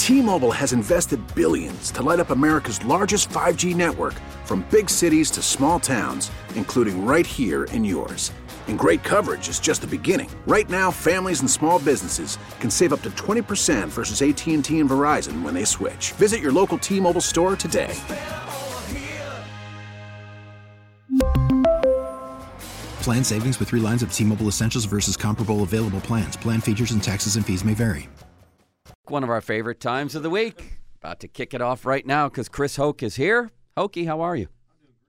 T-Mobile has invested billions to light up America's largest 5G network, from big cities to small towns, including right here in yours. And great coverage is just the beginning. Right now, families and small businesses can save up to 20% versus AT&T and Verizon when they switch. Visit your local T-Mobile store today. Plan savings with 3 lines of T-Mobile Essentials versus comparable available plans. Plan features and taxes and fees may vary. One of our favorite times of the week. About to kick it off right now because Chris Hoke is here. Hokie, how are you?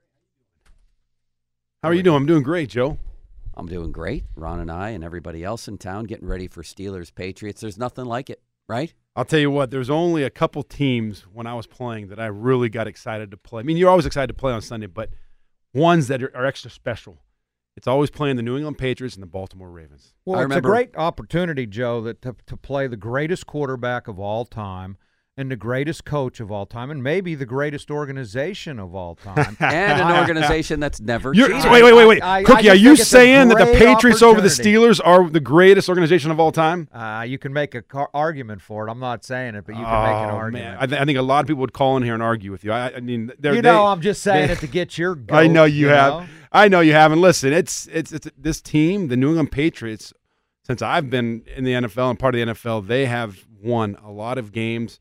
How are you doing? I'm doing great, Joe. I'm doing great. Ron and I and everybody else in town getting ready for Steelers-Patriots. There's nothing like it, right? I'll tell you what, there's only a couple teams when I was playing that I really got excited to play. I mean, you're always excited to play on Sunday, but ones that are extra special. It's always playing the New England Patriots and the Baltimore Ravens. Well, it's a great opportunity, Joe, to play the greatest quarterback of all time and the greatest coach of all time and maybe the greatest organization of all time. And an organization that's never cheated. Wait. Cookie, are you saying that the Patriots over the Steelers are the greatest organization of all time? You can make an argument for it. I'm not saying it, but you can make an argument. Man. I think a lot of people would call in here and argue with you. I mean, I'm just saying it to get your goat. I know you have. I know you have. And listen, it's this team, the New England Patriots, since I've been in the NFL and part of the NFL, they have won a lot of games.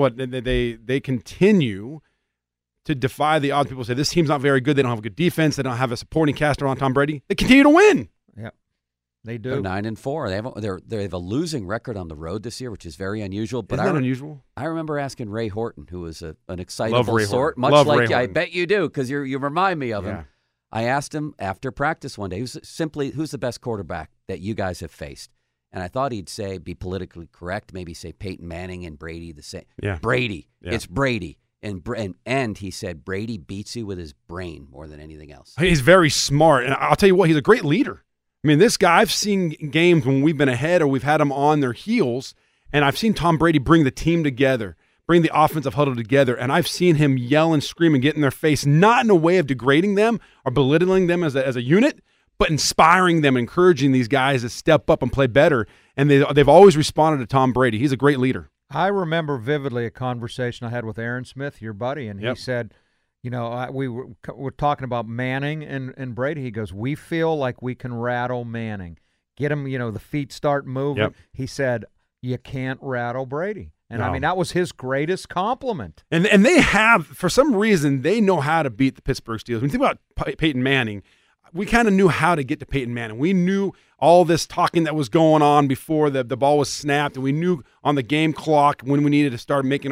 They continue to defy the odds. People say this team's not very good. They don't have a good defense. They don't have a supporting cast around Tom Brady. They continue to win. Yeah, they do. They're 9-4. They have a losing record on the road this year, which is very unusual. But Isn't that unusual? I remember asking Ray Horton, who was an excitable sort, much Love like Ray I bet you do, because you remind me of him. Yeah. I asked him after practice one day, who's the best quarterback that you guys have faced? And I thought he'd say, be politically correct, maybe say Peyton Manning and Brady the same. Yeah. Brady. Yeah. It's Brady. And he said Brady beats you with his brain more than anything else. He's very smart. And I'll tell you what, he's a great leader. I mean, this guy, I've seen games when we've been ahead or we've had them on their heels, and I've seen Tom Brady bring the team together, bring the offensive huddle together, and I've seen him yell and scream and get in their face, not in a way of degrading them or belittling them as a unit, but inspiring them, encouraging these guys to step up and play better. And they've always responded to Tom Brady. He's a great leader. I remember vividly a conversation I had with Aaron Smith, your buddy, and he said, we were talking about Manning and Brady. He goes, we feel like we can rattle Manning. Get him, the feet start moving. Yep. He said, you can't rattle Brady. And, no. I mean, that was his greatest compliment. And they have, for some reason, they know how to beat the Pittsburgh Steelers. When you think about Peyton Manning, we kind of knew how to get to Peyton Manning. We knew all this talking that was going on before the ball was snapped, and we knew on the game clock when we needed to start making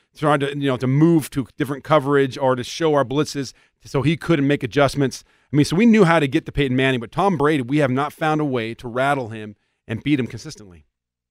to move to different coverage or to show our blitzes so he couldn't make adjustments. I mean, so we knew how to get to Peyton Manning, but Tom Brady, we have not found a way to rattle him and beat him consistently.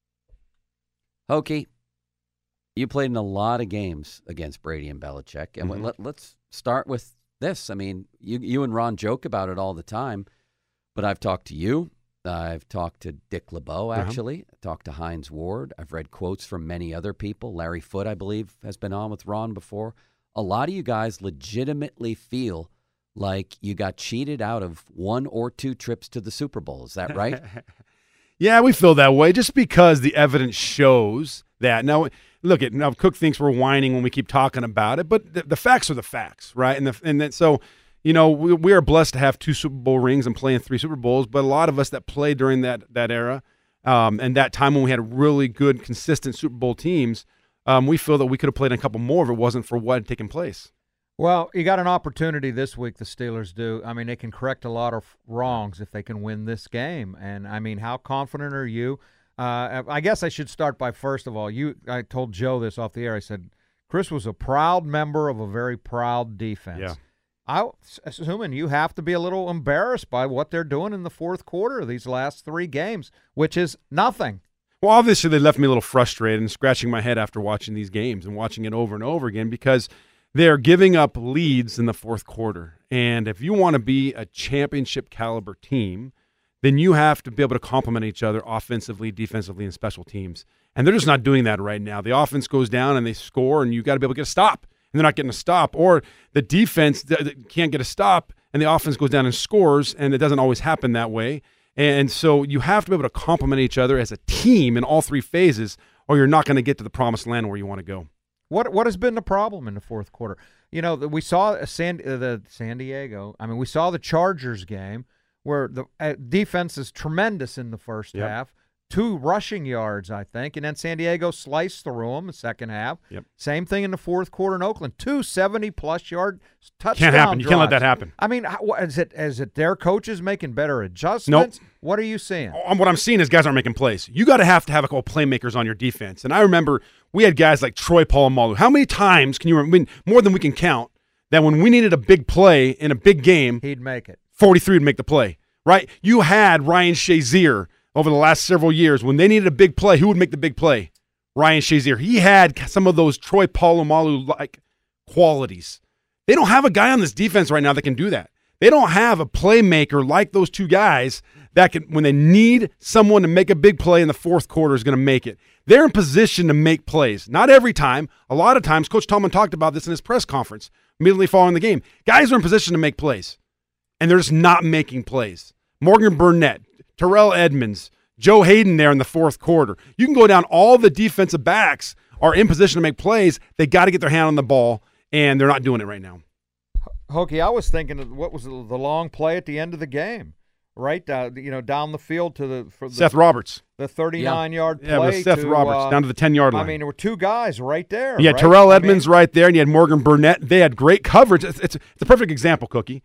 Hokie, you played in a lot of games against Brady and Belichick, and let's start with this. I mean, you and Ron joke about it all the time, but I've talked to you. I've talked to Dick LeBeau, actually. I've talked to Hines Ward. I've read quotes from many other people. Larry Foote, I believe, has been on with Ron before. A lot of you guys legitimately feel like you got cheated out of 1 or 2 trips to the Super Bowl. Is that right? Yeah, we feel that way just because the evidence shows that. Now, look, now Cook thinks we're whining when we keep talking about it, but the facts are the facts, right? So, we are blessed to have 2 Super Bowl rings and play in 3 Super Bowls, but a lot of us that played during that era and that time when we had really good, consistent Super Bowl teams, we feel that we could have played in a couple more if it wasn't for what had taken place. Well, you got an opportunity this week, the Steelers do. I mean, they can correct a lot of wrongs if they can win this game. And, I mean, how confident are you? I guess I should start by, first of all, I told Joe this off the air. I said, Chris was a proud member of a very proud defense. Yeah. I'm assuming you have to be a little embarrassed by what they're doing in the fourth quarter of these last 3 games, which is nothing. Well, obviously they left me a little frustrated and scratching my head after watching these games and watching it over and over again because they're giving up leads in the fourth quarter. And if you want to be a championship caliber team, then you have to be able to complement each other offensively, defensively, and special teams. And they're just not doing that right now. The offense goes down and they score, and you got to be able to get a stop. And they're not getting a stop. Or the defense can't get a stop, and the offense goes down and scores, and it doesn't always happen that way. And so you have to be able to complement each other as a team in all 3 phases, or you're not going to get to the promised land where you want to go. What has been the problem in the fourth quarter? You know, we saw the San Diego. I mean, we saw the Chargers game where the defense is tremendous in the first half. 2 rushing yards, I think, and then San Diego sliced through them in the second half. Same thing in the fourth quarter in Oakland. 2 70-plus yard touchdown Can't happen. You drives. can't let that happen. I mean, is it their coaches making better adjustments? Nope. What are you seeing? What I'm seeing is guys aren't making plays. You got to have a couple playmakers on your defense. And I remember we had guys like Troy Polamalu. How many times can you remember, more than we can count, that when we needed a big play in a big game, he'd make it. 43 would make the play, right? You had Ryan Shazier over the last several years. When they needed a big play, who would make the big play? Ryan Shazier. He had some of those Troy Polamalu-like qualities. They don't have a guy on this defense right now that can do that. They don't have a playmaker like those 2 guys that can, when they need someone to make a big play in the fourth quarter, is going to make it. They're in position to make plays. Not every time. A lot of times, Coach Tomlin talked about this in his press conference immediately following the game. Guys are in position to make plays, and they're just not making plays. Morgan Burnett, Terrell Edmonds, Joe Hayden there in the fourth quarter. You can go down, all the defensive backs are in position to make plays. They got to get their hand on the ball, and they're not doing it right now. Hokie, I was thinking of what was the long play at the end of the game, right? Down the field for Seth Roberts. The 39-yard play. Yeah, with Seth Roberts down to the 10-yard line. I mean, there were 2 guys right there. You had Terrell Edmonds right there, and you had Morgan Burnett. They had great coverage. It's a perfect example, Cookie.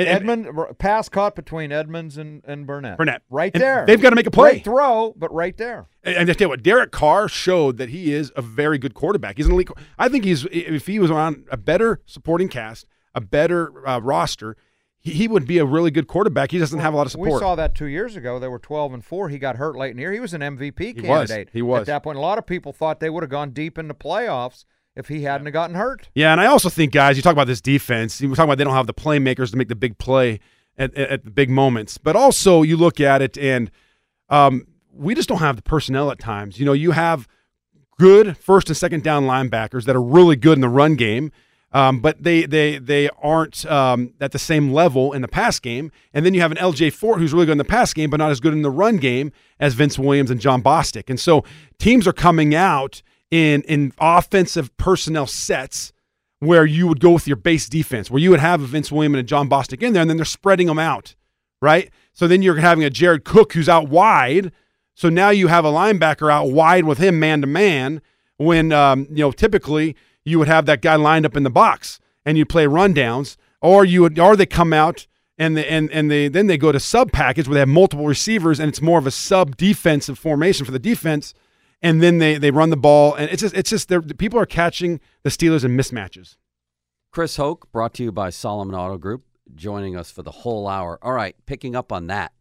Pass caught between Edmonds and Burnett. Right and there. They've got to make a play. Great throw, but right there. And I tell you what, Derek Carr showed that he is a very good quarterback. He's an elite. I think if he was on a better supporting cast, a better roster, he would be a really good quarterback. He doesn't have a lot of support. We saw that 2 years ago. They were 12-4. He got hurt late in the year. He was an MVP candidate. He was. At that point, a lot of people thought they would have gone deep into playoffs if he hadn't have gotten hurt. Yeah, and I also think, guys, you talk about this defense. We're talking about they don't have the playmakers to make the big play at the big moments. But also you look at it, and we just don't have the personnel at times. You know, you have good first and second down linebackers that are really good in the run game, but they aren't at the same level in the pass game. And then you have an LJ Fort who's really good in the pass game, but not as good in the run game as Vince Williams and John Bostic. And so teams are coming out in offensive personnel sets where you would go with your base defense, where you would have a Vince Williams and a John Bostic in there, and then they're spreading them out, right? So then you're having a Jared Cook who's out wide. So now you have a linebacker out wide with him man-to-man when, typically you would have that guy lined up in the box and you play rundowns, or they come out and then they go to sub package where they have multiple receivers and it's more of a sub defensive formation for the defense. And then they run the ball, and it's just people are catching the Steelers in mismatches. Chris Hoke, brought to you by Solomon Auto Group, joining us for the whole hour. All right, picking up on that,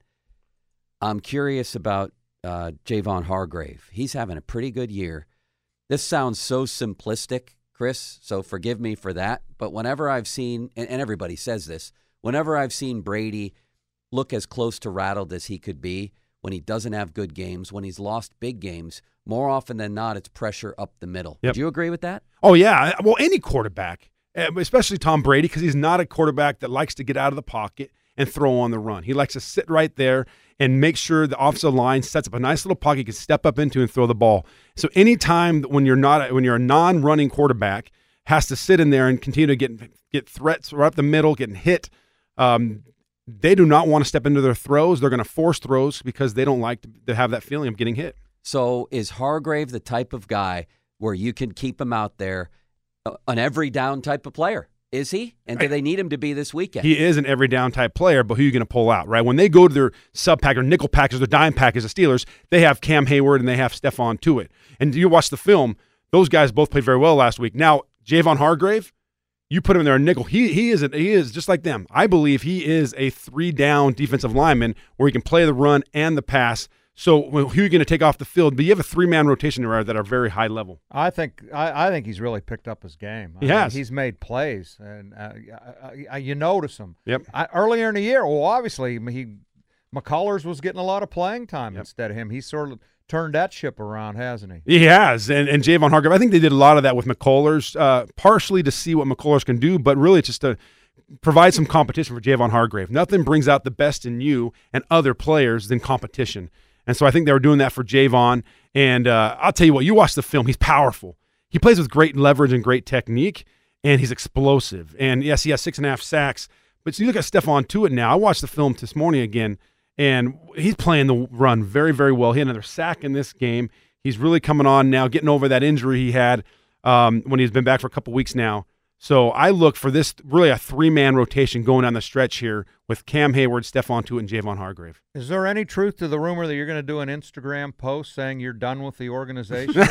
I'm curious about Javon Hargrave. He's having a pretty good year. This sounds so simplistic, Chris, so forgive me for that. But whenever I've seen, and everybody says this, whenever I've seen Brady look as close to rattled as he could be when he doesn't have good games, when he's lost big games, more often than not, it's pressure up the middle. Yep. Do you agree with that? Oh, yeah. Well, any quarterback, especially Tom Brady, because he's not a quarterback that likes to get out of the pocket and throw on the run. He likes to sit right there and make sure the offensive line sets up a nice little pocket he can step up into and throw the ball. So anytime when you're a non-running quarterback, has to sit in there and continue to get threats right up the middle, getting hit, they do not want to step into their throws. They're going to force throws because they don't like to have that feeling of getting hit. So is Hargrave the type of guy where you can keep him out there, an every down type of player? Is he? And do they need him to be this weekend? He is an every down type player, but who are you going to pull out, right? When they go to their sub pack or nickel package, their dime package, the Steelers, they have Cam Hayward and they have Stephon Tuitt. And you watch the film, those guys both played very well last week. Now, Javon Hargrave, you put him in there a nickel. He is just like them. I believe he is a 3-down defensive lineman where he can play the run and the pass. So who are you going to take off the field? But you have a 3-man rotation there that are very high level. I think he's really picked up his game. He has. He's made plays, and you notice him. Yep. Earlier in the year, well, obviously McCullers was getting a lot of playing time instead of him. He's sort of turned that ship around, hasn't he? He has, and Javon Hargrave. I think they did a lot of that with McCullers, partially to see what McCullers can do, but really just to provide some competition for Javon Hargrave. Nothing brings out the best in you and other players than competition. And so I think they were doing that for Javon. And I'll tell you what, you watch the film, he's powerful. He plays with great leverage and great technique, and he's explosive. And yes, he has 6.5 sacks. But you look at Stephon Tuitt now. I watched the film this morning again, and he's playing the run very, very well. He had another sack in this game. He's really coming on now, getting over that injury he had when he's been back for a couple weeks now. So I look for this really a 3-man rotation going down the stretch here with Cam Hayward, Stephon Tuitt, and Javon Hargrave. Is there any truth to the rumor that you're going to do an Instagram post saying you're done with the organization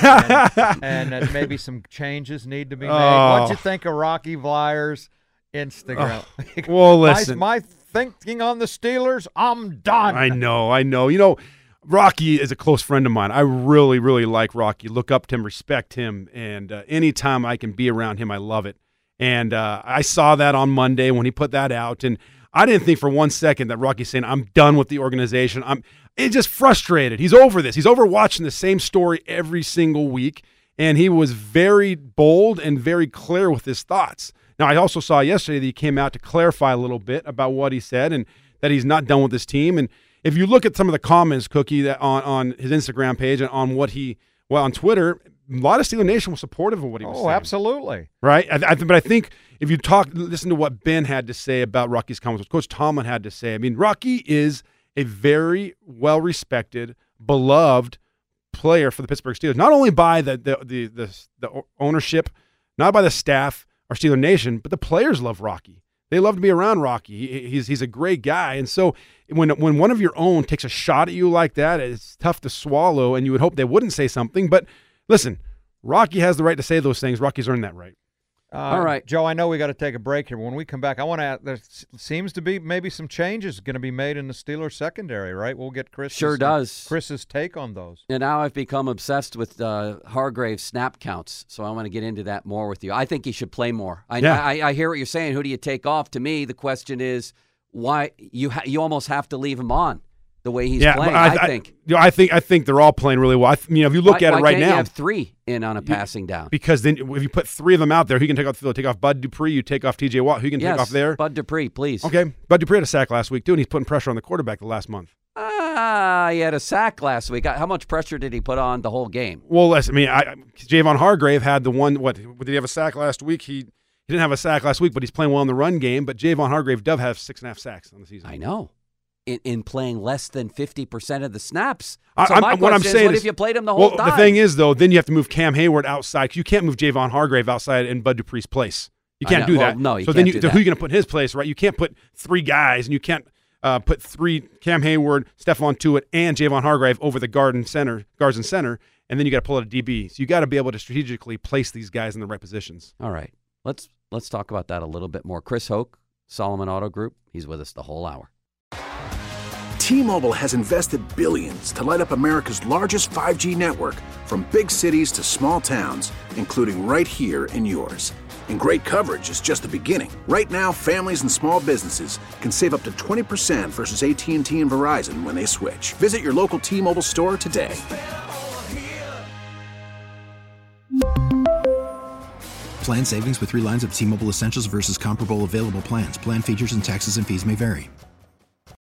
and that maybe some changes need to be made? What'd you think of Rocky Vlaier's Instagram? Well, listen. My thinking on the Steelers, I'm done. I know. You know, Rocky is a close friend of mine. I really, really like Rocky. Look up to him, respect him, and anytime I can be around him, I love it. And I saw that on Monday when he put that out, and I didn't think for 1 second that Rocky's saying, I'm done with the organization. It's just frustrated. He's over this. He's over watching the same story every single week, and he was very bold and very clear with his thoughts. Now, I also saw yesterday that he came out to clarify a little bit about what he said and that he's not done with this team. And if you look at some of the comments, Cookie, that on his Instagram page and on on Twitter, a lot of Steeler Nation was supportive of what he was saying. Oh, absolutely. Right? But I think if you listen to what Ben had to say about Rocky's comments, what Coach Tomlin had to say, I mean, Rocky is a very well-respected, beloved player for the Pittsburgh Steelers, not only by the ownership, not by the staff or Steeler Nation, but the players love Rocky. They love to be around Rocky. He's a great guy. And so when one of your own takes a shot at you like that, it's tough to swallow, and you would hope they wouldn't say something. But listen, Rocky has the right to say those things. Rocky's earned that right. All right. Joe, I know we got to take a break here. When we come back, I want to ask, there seems to be maybe some changes going to be made in the Steelers secondary, right? We'll get Chris's take on those. And now I've become obsessed with Hargrave's snap counts, so I want to get into that more with you. I think he should play more. I hear what you're saying. Who do you take off? To me, the question is why you almost have to leave him on the way he's playing. I think they're all playing really well. If you look at it right now, you have 3 in on a passing down. Because then if you put 3 of them out there, who can take off Bud Dupree, you take off T.J. Watt, who can take off there? Bud Dupree, please. Okay, Bud Dupree had a sack last week too, and he's putting pressure on the quarterback the last month. He had a sack last week. How much pressure did he put on the whole game? Well, Javon Hargrave had the one. What did he have a sack last week? He didn't have a sack last week, but he's playing well in the run game. But Javon Hargrave does have 6.5 sacks on the season. I know. In playing less than 50% of the snaps. So what if you played him the whole time? The thing is, though, then you have to move Cam Hayward outside. You can't move Javon Hargrave outside in Bud Dupree's place. You can't do that. No, you can't do that. Who are you going to put in his place, right? You can't put 3 guys, and you can't put 3 Cam Hayward, Stephon Tuitt, and Javon Hargrave over the guards and center, and then you got to pull out a DB. So you got to be able to strategically place these guys in the right positions. All right. Let's talk about that a little bit more. Chris Hoke, Solomon Auto Group, he's with us the whole hour. T-Mobile has invested billions to light up America's largest 5G network, from big cities to small towns, including right here in yours. And great coverage is just the beginning. Right now, families and small businesses can save up to 20% versus AT&T and Verizon when they switch. Visit your local T-Mobile store today. Plan savings with 3 lines of T-Mobile Essentials versus comparable available plans. Plan features and taxes and fees may vary.